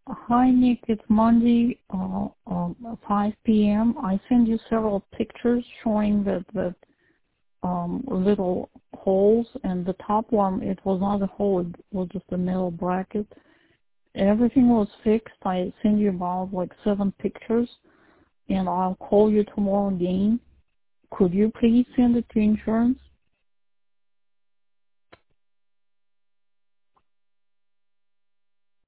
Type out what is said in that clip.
Hi, Nick. It's Monday, 5 p.m. I sent you several pictures showing that little holes, and the top one, it was not a hole, it was just a metal bracket. Everything was fixed. I sent you about like 7 pictures, and I'll call you tomorrow again. Could you please send it to insurance?